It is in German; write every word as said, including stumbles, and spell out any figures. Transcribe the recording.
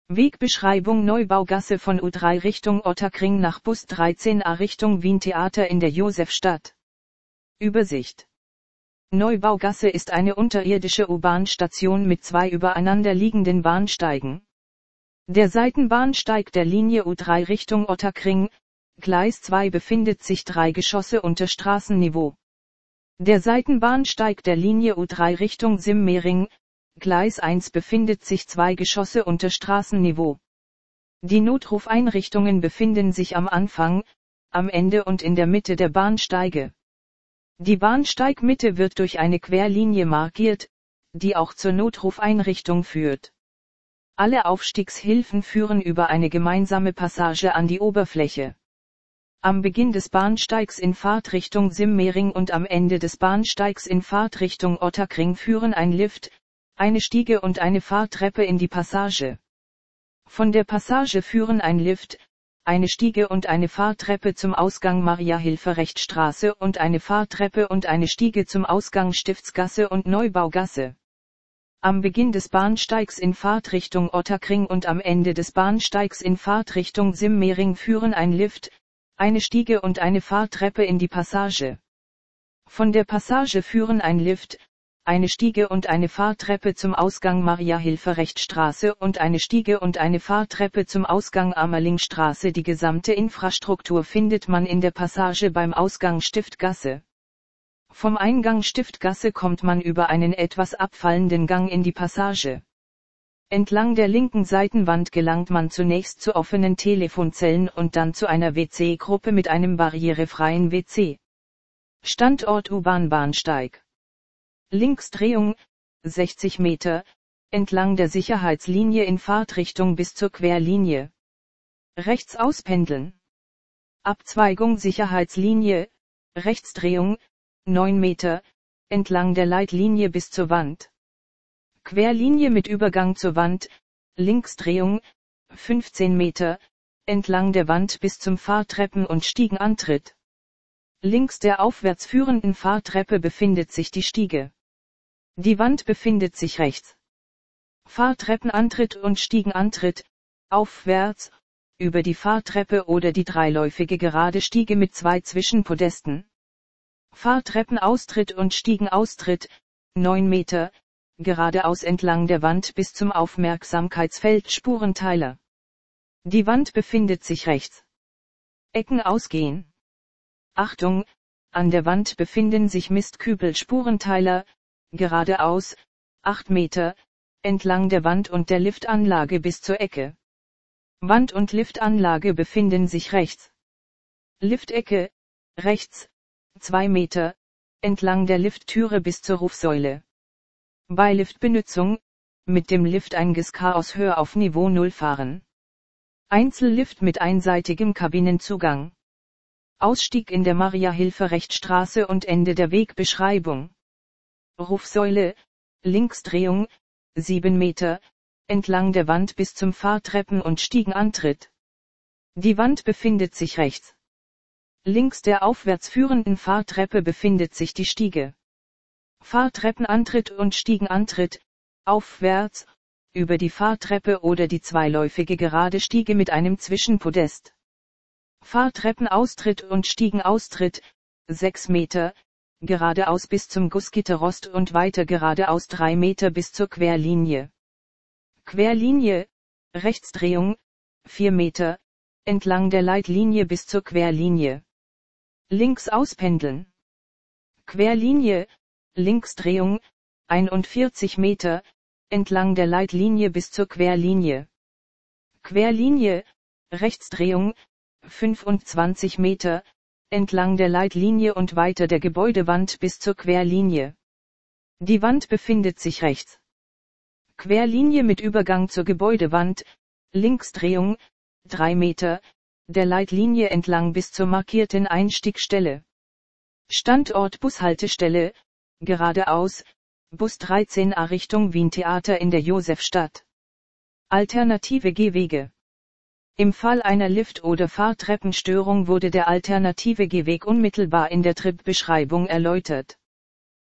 Wegbeschreibung: Neubaugasse von U drei Richtung Ottakring nach Bus dreizehn a Richtung Wien Theater in der Josefstadt. Übersicht: Neubaugasse ist eine unterirdische U-Bahn-Station mit zwei übereinander liegenden Bahnsteigen. Der Seitenbahnsteig der Linie U drei Richtung Ottakring, Gleis zwei, befindet sich drei Geschosse unter Straßenniveau. Der Seitenbahnsteig der Linie U drei Richtung Simmering, Gleis eins, befindet sich zwei Geschosse unter Straßenniveau. Die Notrufeinrichtungen befinden sich am Anfang, am Ende und in der Mitte der Bahnsteige. Die Bahnsteigmitte wird durch eine Querlinie markiert, die auch zur Notrufeinrichtung führt. Alle Aufstiegshilfen führen über eine gemeinsame Passage an die Oberfläche. Am Beginn des Bahnsteigs in Fahrtrichtung Simmering und am Ende des Bahnsteigs in Fahrtrichtung Ottakring führen ein Lift, eine Stiege und eine Fahrtreppe in die Passage. Von der Passage führen ein Lift, eine Stiege und eine Fahrtreppe zum Ausgang Maria-Hilfer-Recht-Straße und eine Fahrtreppe und eine Stiege zum Ausgang Stiftsgasse und Neubaugasse. Am Beginn des Bahnsteigs in Fahrtrichtung Ottakring und am Ende des Bahnsteigs in Fahrtrichtung Simmering führen ein Lift, eine Stiege und eine Fahrtreppe in die Passage. Von der Passage führen ein Lift, eine Stiege und eine Fahrtreppe zum Ausgang Maria-Hilfer-Recht-Straße und eine Stiege und eine Fahrtreppe zum Ausgang Ammerlingstraße. Die gesamte Infrastruktur findet man in der Passage beim Ausgang Stiftgasse. Vom Eingang Stiftgasse kommt man über einen etwas abfallenden Gang in die Passage. Entlang der linken Seitenwand gelangt man zunächst zu offenen Telefonzellen und dann zu einer W C-Gruppe mit einem barrierefreien W C. Standort U-Bahn-Bahnsteig. Linksdrehung, sechzig Meter, entlang der Sicherheitslinie in Fahrtrichtung bis zur Querlinie. Rechts auspendeln. Abzweigung Sicherheitslinie, Rechtsdrehung, neun Meter, entlang der Leitlinie bis zur Wand. Querlinie mit Übergang zur Wand, Linksdrehung, fünfzehn Meter, entlang der Wand bis zum Fahrtreppen- und Stiegenantritt. Links der aufwärts führenden Fahrtreppe befindet sich die Stiege. Die Wand befindet sich rechts. Fahrtreppenantritt und Stiegenantritt, aufwärts, über die Fahrtreppe oder die dreiläufige gerade Stiege mit zwei Zwischenpodesten. Fahrtreppenaustritt und Stiegenaustritt, neun Meter, geradeaus entlang der Wand bis zum Aufmerksamkeitsfeld Spurenteiler. Die Wand befindet sich rechts. Ecken ausgehen. Achtung, an der Wand befinden sich Mistkübel Spurenteiler, geradeaus, acht Meter, entlang der Wand und der Liftanlage bis zur Ecke. Wand und Liftanlage befinden sich rechts. Liftecke, rechts, zwei Meter, entlang der Lifttüre bis zur Rufsäule. Bei Liftbenutzung, mit dem Lifteingang aus Höhe auf Niveau null fahren. Einzellift mit einseitigem Kabinenzugang. Ausstieg in der Maria-Hilfer-Recht-Straße und Ende der Wegbeschreibung. Rufsäule, Linksdrehung, sieben Meter, entlang der Wand bis zum Fahrtreppen- und Stiegenantritt. Die Wand befindet sich rechts. Links der aufwärts führenden Fahrtreppe befindet sich die Stiege. Fahrtreppenantritt und Stiegenantritt, aufwärts, über die Fahrtreppe oder die zweiläufige gerade Stiege mit einem Zwischenpodest. Fahrtreppenaustritt und Stiegenaustritt, sechs Meter, geradeaus bis zum Gussgitterrost und weiter geradeaus drei Meter bis zur Querlinie. Querlinie, Rechtsdrehung, vier Meter, entlang der Leitlinie bis zur Querlinie. Links auspendeln. Querlinie, Linksdrehung, einundvierzig Meter, entlang der Leitlinie bis zur Querlinie. Querlinie, Rechtsdrehung, fünfundzwanzig Meter, entlang der Leitlinie und weiter der Gebäudewand bis zur Querlinie. Die Wand befindet sich rechts. Querlinie mit Übergang zur Gebäudewand, Linksdrehung, drei Meter, der Leitlinie entlang bis zur markierten Einstiegstelle. Standort Bushaltestelle, geradeaus, Bus dreizehn a Richtung Wien Theater in der Josefstadt. Alternative Gehwege. Im Fall einer Lift- oder Fahrtreppenstörung wurde der alternative Gehweg unmittelbar in der Tripbeschreibung erläutert.